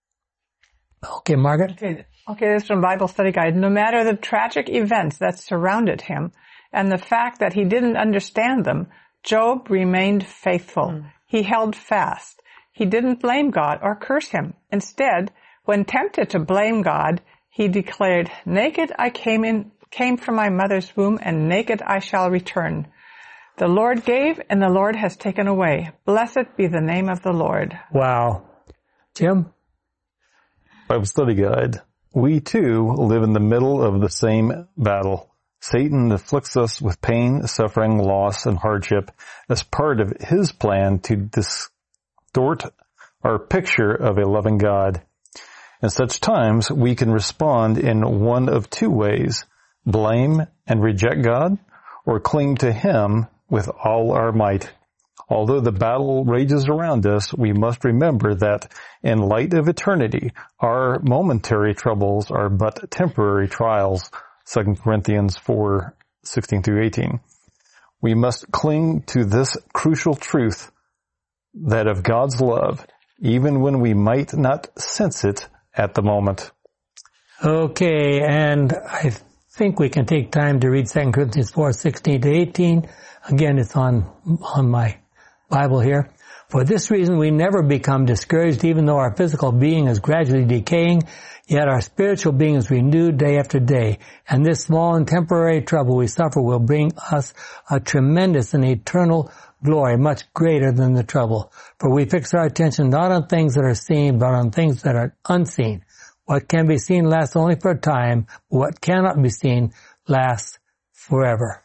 Okay, Margaret? Okay, okay, this is from Bible Study Guide. No matter the tragic events that surrounded him and the fact that he didn't understand them, Job remained faithful. Mm. He held fast. He didn't blame God or curse him. Instead, when tempted to blame God, he declared, "Naked I came in, came from my mother's womb, and naked I shall return. The Lord gave, and the Lord has taken away. Blessed be the name of the Lord." Wow. Jim? Bible Study Guide. We too live in the middle of the same battle. Satan afflicts us with pain, suffering, loss, and hardship as part of his plan to distort our picture of a loving God. In such times, we can respond in one of two ways: blame and reject God, or cling to him with all our might. Although the battle rages around us, we must remember that in light of eternity, our momentary troubles are but temporary trials. Second Corinthians four, sixteen through eighteen. We must cling to this crucial truth, that of God's love, even when we might not sense it at the moment. Okay, and I think we can take time to read Second Corinthians four, sixteen to eighteen. Again, it's on, on my Bible here. For this reason, we never become discouraged, even though our physical being is gradually decaying, yet our spiritual being is renewed day after day. And this small and temporary trouble we suffer will bring us a tremendous and eternal glory, much greater than the trouble. For we fix our attention not on things that are seen, but on things that are unseen. What can be seen lasts only for a time, but what cannot be seen lasts forever.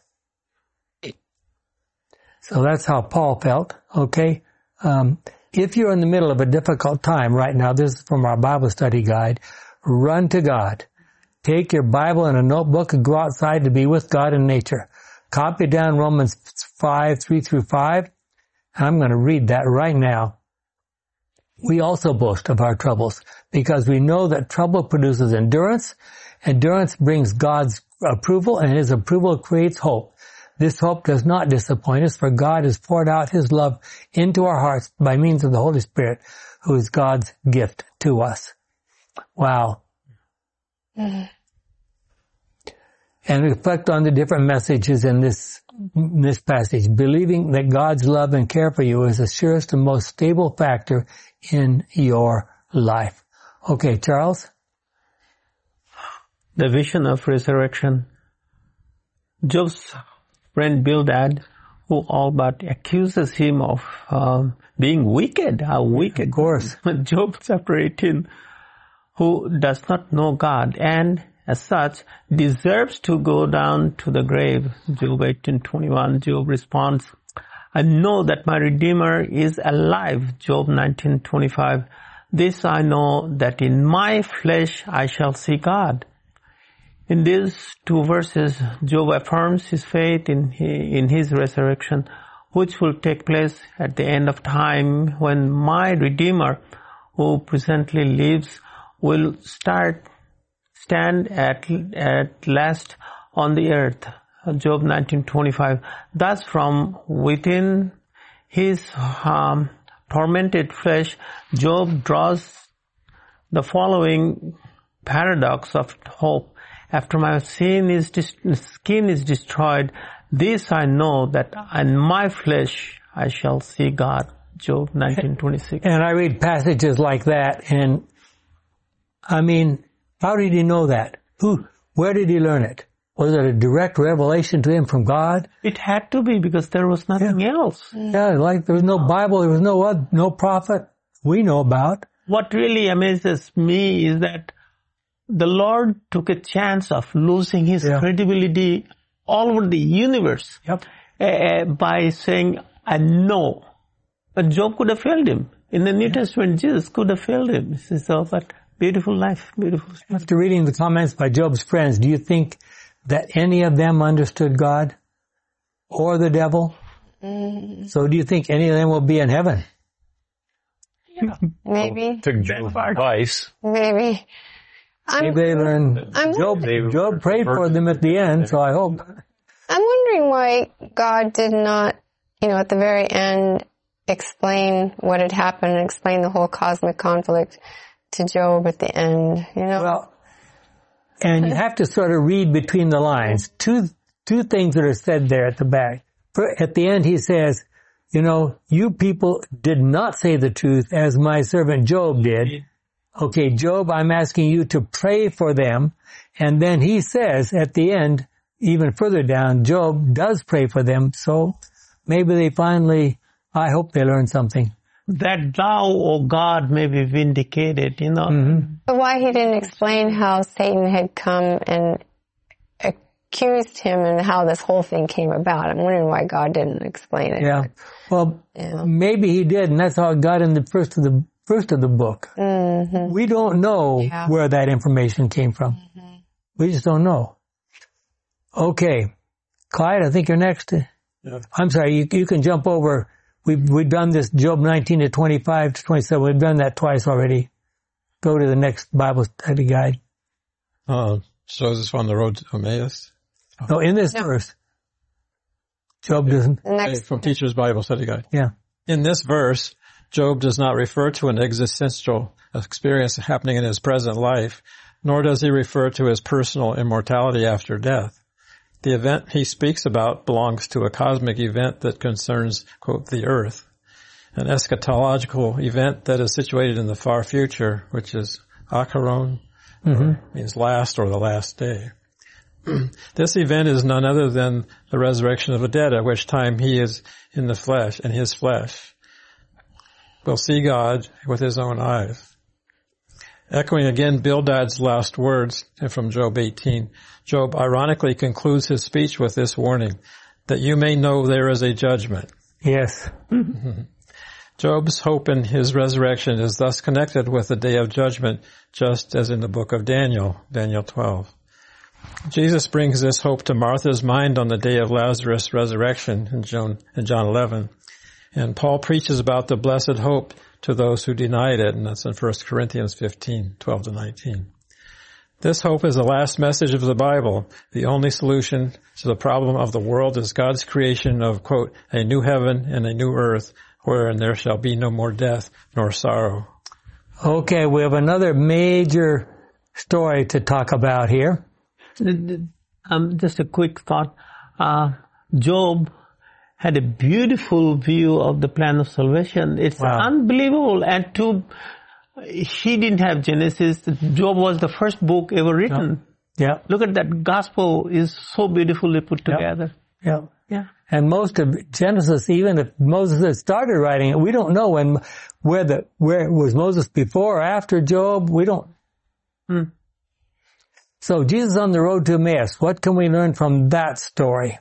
So that's how Paul felt, okay? Um, if you're in the middle of a difficult time right now, this is from our Bible Study Guide, run to God. Take your Bible and a notebook and go outside to be with God in nature. Copy down Romans five, three through five. I'm going to read that right now. We also boast of our troubles because we know that trouble produces endurance. Endurance brings God's approval, and his approval creates hope. This hope does not disappoint us, for God has poured out his love into our hearts by means of the Holy Spirit, who is God's gift to us. Wow. Mm-hmm. And reflect on the different messages in this, in this passage. Believing that God's love and care for you is the surest and most stable factor in your life. Okay, Charles? The vision of resurrection. Job's friend Bildad, who all but accuses him of um, being wicked. How wicked. Of course. Job chapter eighteen, who does not know God and as such deserves to go down to the grave. Job eighteen twenty-one, Job responds, "I know that my Redeemer is alive." Job nineteen twenty-five, "This I know, that in my flesh I shall see God." In these two verses, Job affirms his faith in in his resurrection, which will take place at the end of time when my Redeemer, who presently lives, will start stand at at last on the earth. Job nineteen twenty-five. Thus, from within his um, tormented flesh, Job draws the following paradox of hope. After my sin is dis- skin is destroyed, this I know, that in my flesh I shall see God. Job nineteen twenty-six. And I read passages like that, and I mean, how did he know that? Who? Where did he learn it? Was it a direct revelation to him from God? It had to be, because there was nothing yeah. else. Yeah, like there was no Bible, there was no no prophet we know about. What really amazes me is that the Lord took a chance of losing his yeah. credibility all over the universe. Yep. uh, by saying, I know. But Job could have failed him. In the New yeah. Testament, Jesus could have failed him. So, but beautiful life, beautiful. After reading the comments by Job's friends, do you think that any of them understood God or the devil? Mm. So do you think any of them will be in heaven? Yeah. Maybe. Took Job's advice. Maybe. I'm, Maybe they learned. I'm, Job, Job prayed for them at the end, so I hope. I'm wondering why God did not, you know, at the very end, explain what had happened and explain the whole cosmic conflict to Job at the end, you know? Well, and you have to sort of read between the lines. Two, two things that are said there at the back. At the end, he says, you know, you people did not say the truth as my servant Job did. Okay, Job, I'm asking you to pray for them. And then he says at the end, even further down, Job does pray for them. So maybe they finally, I hope they learn something. That thou, O God, may be vindicated, you know. Mm-hmm. But why he didn't explain how Satan had come and accused him and how this whole thing came about. I'm wondering why God didn't explain it. Yeah. Well, yeah. maybe he did, and that's how it got in the first of the first of the book. Mm-hmm. We don't know yeah. where that information came from. Mm-hmm. We just don't know. Okay. Clyde, I think you're next. Yeah. I'm sorry, you, you can jump over. We've, we've done this Job nineteen to twenty-five to twenty-seven. We've done that twice already. Go to the next Bible study guide. Uh, so is this on the road to Emmaus? No, in this no. verse. Job doesn't. Next. From Teacher's Bible Study Guide. Yeah. In this verse, Job does not refer to an existential experience happening in his present life, nor does he refer to his personal immortality after death. The event he speaks about belongs to a cosmic event that concerns, quote, the earth, an eschatological event that is situated in the far future, which is Acharon, mm-hmm. means last or the last day. This event is none other than the resurrection of the dead, at which time he is in the flesh, in his flesh, will see God with his own eyes. Echoing again Bildad's last words from Job eighteen, Job ironically concludes his speech with this warning, that you may know there is a judgment. Yes. Job's hope in his resurrection is thus connected with the day of judgment, just as in the book of Daniel, Daniel twelve. Jesus brings this hope to Martha's mind on the day of Lazarus' resurrection in John, in John eleven. And Paul preaches about the blessed hope to those who denied it, and that's in First Corinthians fifteen, twelve to nineteen. This hope is the last message of the Bible. The only solution to the problem of the world is God's creation of, quote, a new heaven and a new earth, wherein there shall be no more death nor sorrow. Okay, we have another major story to talk about here. Um, just a quick thought. Uh, Job had a beautiful view of the plan of salvation. It's wow. unbelievable. And to, he didn't have Genesis. Job was the first book ever written. Yeah. yeah. Look at that. Gospel is so beautifully put together. Yeah. Yeah. yeah. And most of Genesis, even if Moses had started writing it, we don't know when, where the, where was Moses before or after Job. We don't. Hmm. So Jesus on the road to Emmaus. What can we learn from that story?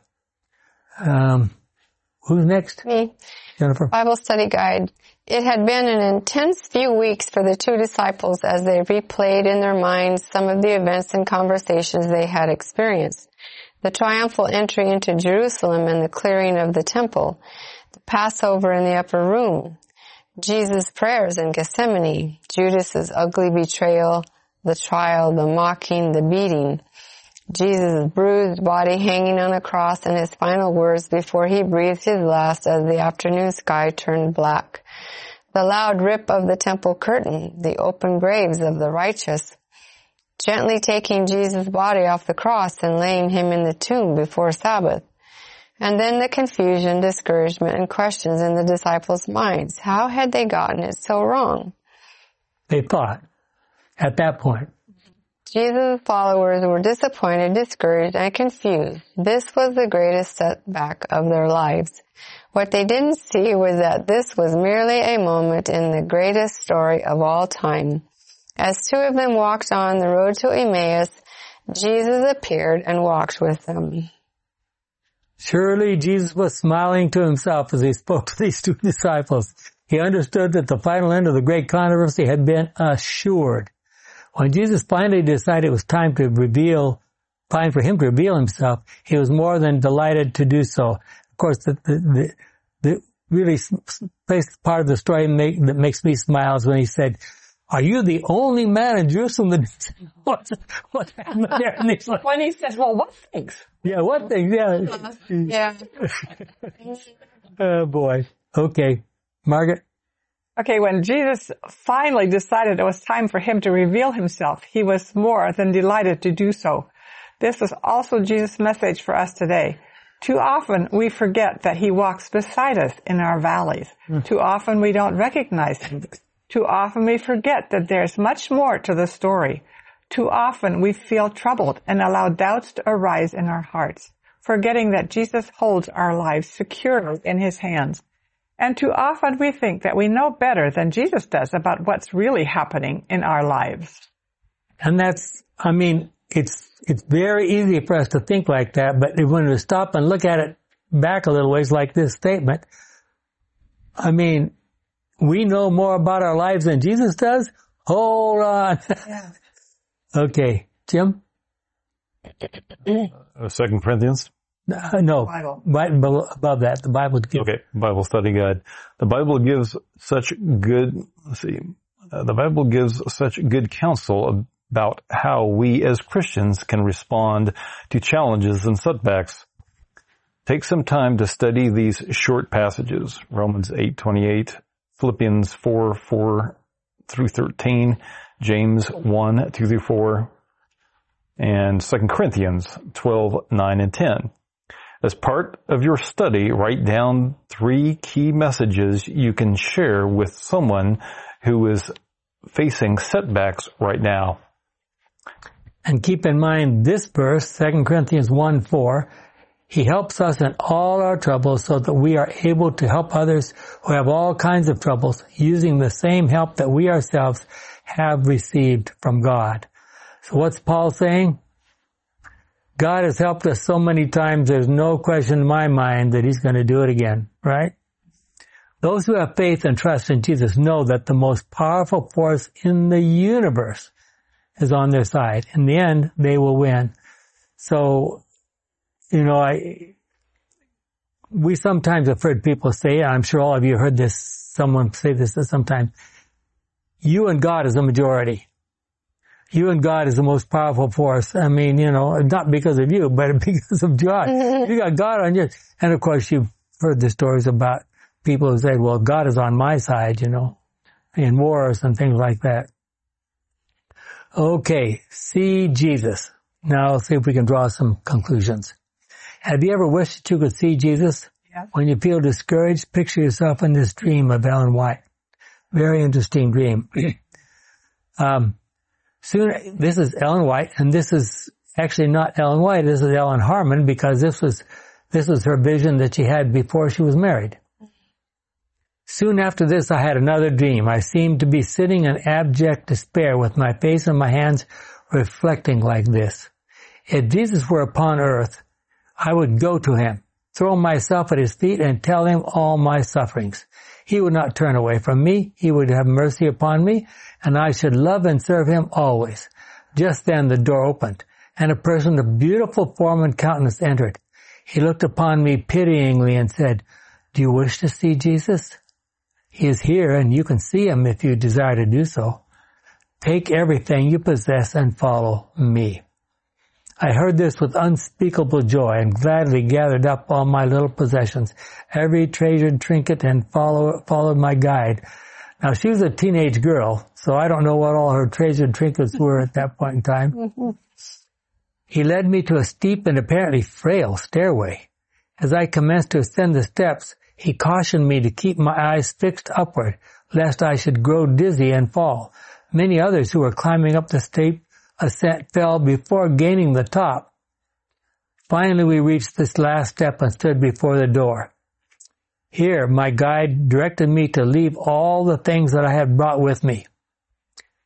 Um, who's next? Me. Jennifer. Bible Study Guide. It had been an intense few weeks for the two disciples as they replayed in their minds some of the events and conversations they had experienced. The triumphal entry into Jerusalem and the clearing of the temple, the Passover in the upper room, Jesus' prayers in Gethsemane, Judas's ugly betrayal, the trial, the mocking, the beating, Jesus' bruised body hanging on a cross, and his final words before he breathed his last as the afternoon sky turned black. The loud rip of the temple curtain, the open graves of the righteous, gently taking Jesus' body off the cross and laying him in the tomb before Sabbath. And then the confusion, discouragement, and questions in the disciples' minds. How had they gotten it so wrong? They thought. At that point. Jesus' followers were disappointed, discouraged, and confused. This was the greatest setback of their lives. What they didn't see was that this was merely a moment in the greatest story of all time. As two of them walked on the road to Emmaus, Jesus appeared and walked with them. Surely Jesus was smiling to himself as he spoke to these two disciples. He understood that the final end of the great controversy had been assured. When Jesus finally decided it was time to reveal, time for him to reveal himself, he was more than delighted to do so. Of course, the, the, the, the really place part of the story make, that makes me smile is when he said, "Are you the only man in Jerusalem that..." what, what happened there? And he's like, When he says, well, what things? yeah, what thing? Yeah. Yeah. Oh, boy. Okay. Margaret? Okay, when Jesus finally decided it was time for him to reveal himself, he was more than delighted to do so. This is also Jesus' message for us today. Too often we forget that he walks beside us in our valleys. Mm. Too often we don't recognize him. Too often we forget that there's much more to the story. Too often we feel troubled and allow doubts to arise in our hearts, forgetting that Jesus holds our lives securely in his hands. And too often we think that we know better than Jesus does about what's really happening in our lives. And that's, I mean, it's it's very easy for us to think like that, but when we stop and look at it back a little ways, like this statement, I mean, we know more about our lives than Jesus does? Hold on. Yeah. Okay. Jim? Uh, Second Corinthians. Uh, no. Bible. Right below, above that, the Bible gives. Okay, Bible study guide. The Bible gives such good, let's see, uh, the Bible gives such good counsel about how we as Christians can respond to challenges and setbacks. Take some time to study these short passages. Romans eight twenty-eight, Philippians four four through thirteen, James one two through four, and Second Corinthians twelve nine and ten. As part of your study, write down three key messages you can share with someone who is facing setbacks right now. And keep in mind this verse, Second Corinthians one four, he helps us in all our troubles so that we are able to help others who have all kinds of troubles using the same help that we ourselves have received from God. So what's Paul saying? God has helped us so many times, there's no question in my mind that he's going to do it again, right? Those who have faith and trust in Jesus know that the most powerful force in the universe is on their side. In the end, they will win. So, you know, I, we sometimes have heard people say, I'm sure all of you heard this, someone say this sometimes, you and God is a majority. You and God is the most powerful force. I mean, you know, not because of you, but because of God. You got God on your, and of course you've heard the stories about people who said, well, God is on my side, you know, in wars and things like that. Okay, see Jesus. Now let's see if we can draw some conclusions. Have you ever wished that you could see Jesus? Yes. When you feel discouraged, picture yourself in this dream of Ellen White. Very interesting dream. um, soon, this is Ellen White, and this is actually not Ellen White, this is Ellen Harmon, because this was, this was her vision that she had before she was married. Soon after this, I had another dream. I seemed to be sitting in abject despair with my face in my hands, reflecting like this. If Jesus were upon earth, I would go to him, throw myself at his feet, and tell him all my sufferings. He would not turn away from me. He would have mercy upon me, and I should love and serve him always. Just then the door opened, and a person of beautiful form and countenance entered. He looked upon me pityingly and said, "Do you wish to see Jesus? He is here, and you can see him if you desire to do so. Take everything you possess and follow me." I heard this with unspeakable joy and gladly gathered up all my little possessions, every treasured trinket, and follow, followed my guide. Now, she was a teenage girl, so I don't know what all her treasured trinkets were at that point in time. Mm-hmm. He led me to a steep and apparently frail stairway. As I commenced to ascend the steps, he cautioned me to keep my eyes fixed upward, lest I should grow dizzy and fall. Many others who were climbing up the steep ascent fell before gaining the top. Finally, we reached this last step and stood before the door. Here, my guide directed me to leave all the things that I had brought with me.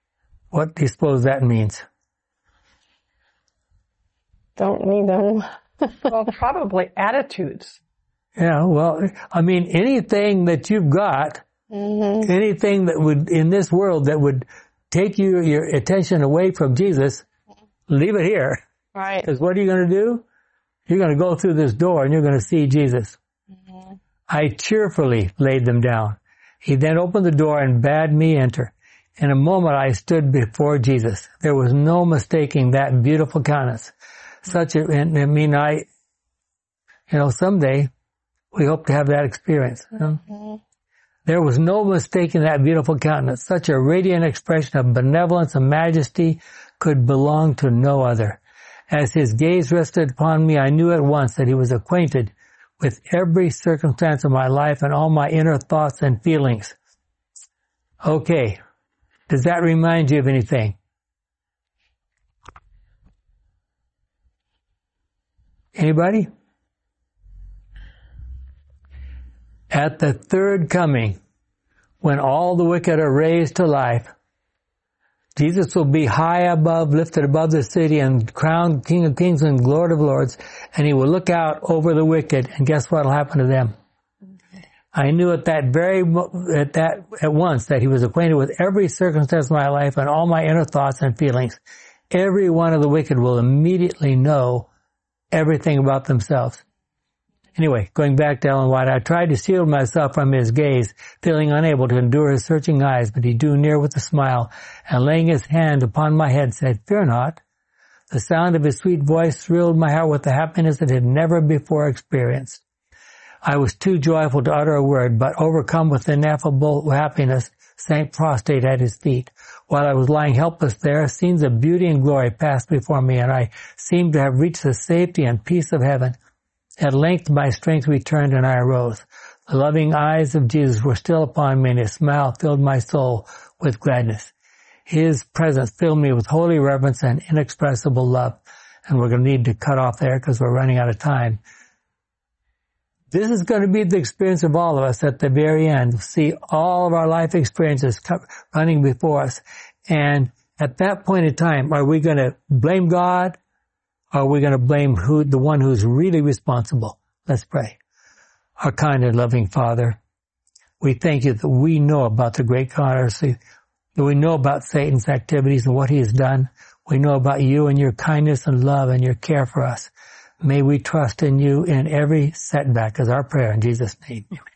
What do you suppose that means? Don't need them. Well, probably attitudes. Yeah, well, I mean, anything that you've got, mm-hmm. anything that would, in this world, that would take you, your attention away from Jesus, leave it here. Right. Because what are you going to do? You're going to go through this door and you're going to see Jesus. Mm-hmm. I cheerfully laid them down. He then opened the door and bade me enter. In a moment I stood before Jesus. There was no mistaking that beautiful countenance. Such a, and I mean, I, you know, someday we hope to have that experience. You know? Mm-hmm. There was no mistaking that beautiful countenance. Such a radiant expression of benevolence and majesty could belong to no other. As his gaze rested upon me, I knew at once that he was acquainted with every circumstance of my life and all my inner thoughts and feelings. Okay. Does that remind you of anything? Anybody? At the third coming, when all the wicked are raised to life, Jesus will be high above, lifted above the city and crowned King of Kings and Lord of Lords, and he will look out over the wicked, and guess what will happen to them? I knew at that very, at that, at once that he was acquainted with every circumstance of my life and all my inner thoughts and feelings. Every one of the wicked will immediately know everything about themselves. Anyway, going back to Ellen White, I tried to shield myself from his gaze, feeling unable to endure his searching eyes, but he drew near with a smile, and laying his hand upon my head said, "Fear not." The sound of his sweet voice thrilled my heart with a happiness it had never before experienced. I was too joyful to utter a word, but overcome with ineffable happiness, sank prostrate at his feet. While I was lying helpless there, scenes of beauty and glory passed before me, and I seemed to have reached the safety and peace of heaven. At length my strength returned and I arose. The loving eyes of Jesus were still upon me, and his smile filled my soul with gladness. His presence filled me with holy reverence and inexpressible love. And we're going to need to cut off there because we're running out of time. This is going to be the experience of all of us at the very end. We'll see all of our life experiences running before us. And at that point in time, are we going to blame God? Or are we going to blame who, the one who's really responsible? Let's pray. Our kind and loving Father, we thank you that we know about the great conspiracy, that we know about Satan's activities and what he has done. We know about you and your kindness and love and your care for us. May we trust in you in every setback, is our prayer in Jesus' name.